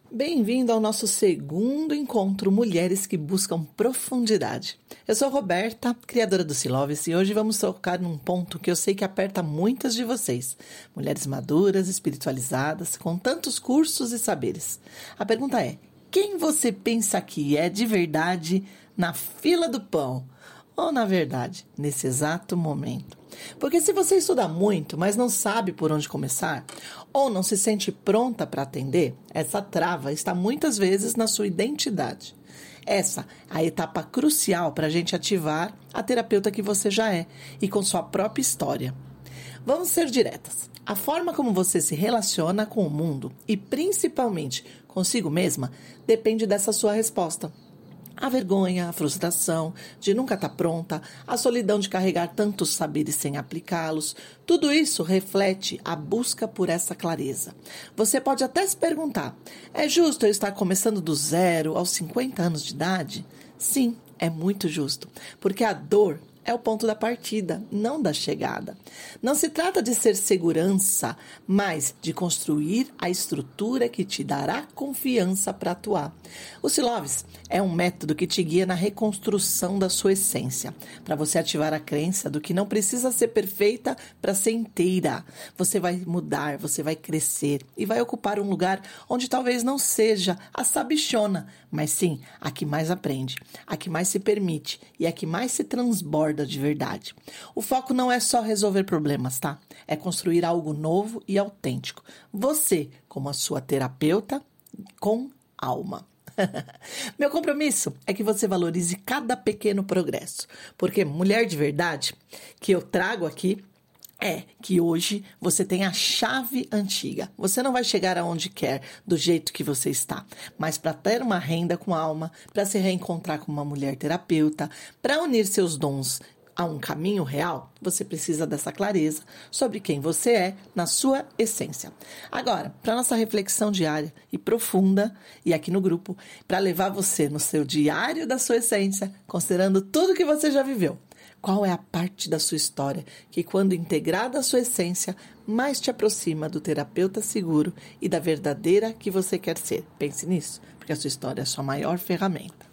Bem-vindo ao nosso segundo encontro Mulheres que Buscam Profundidade. Eu sou Roberta, criadora do Siloves, e hoje vamos tocar num ponto que eu sei que aperta muitas de vocês. Mulheres maduras, espiritualizadas, com tantos cursos e saberes. A pergunta é, quem você pensa que é de verdade na fila do pão? Ou, na verdade, nesse exato momento? Porque se você estuda muito, mas não sabe por onde começar, ou não se sente pronta para atender, essa trava está muitas vezes na sua identidade. Essa é a etapa crucial para a gente ativar a terapeuta que você já é e com sua própria história. Vamos ser diretas. A forma como você se relaciona com o mundo e principalmente consigo mesma depende dessa sua resposta. A vergonha, a frustração de nunca estar pronta, a solidão de carregar tantos saberes sem aplicá-los, tudo isso reflete a busca por essa clareza. Você pode até se perguntar, é justo eu estar começando do zero aos 50 anos de idade? Sim, é muito justo, porque a dor é o ponto da partida, não da chegada. Não se trata de ser segurança, mas de construir a estrutura que te dará confiança para atuar. O Siloves é um método que te guia na reconstrução da sua essência, para você ativar a crença do que não precisa ser perfeita para ser inteira. Você vai mudar, você vai crescer e vai ocupar um lugar onde talvez não seja a sabichona, mas sim a que mais aprende, a que mais se permite e a que mais se transborda de verdade. O foco não é só resolver problemas, tá? É construir algo novo e autêntico. Você, como a sua terapeuta, com alma. Meu compromisso é que você valorize cada pequeno progresso, porque mulher de verdade, que eu trago aqui, é que hoje você tem a chave antiga. Você não vai chegar aonde quer do jeito que você está, mas para ter uma renda com alma, para se reencontrar com uma mulher terapeuta, para unir seus dons a um caminho real, você precisa dessa clareza sobre quem você é na sua essência. Agora, para nossa reflexão diária e profunda, e aqui no grupo, para levar você no seu diário da sua essência, considerando tudo que você já viveu. Qual é a parte da sua história que, quando integrada à sua essência, mais te aproxima do terapeuta seguro e da verdadeira que você quer ser? Pense nisso, porque a sua história é a sua maior ferramenta.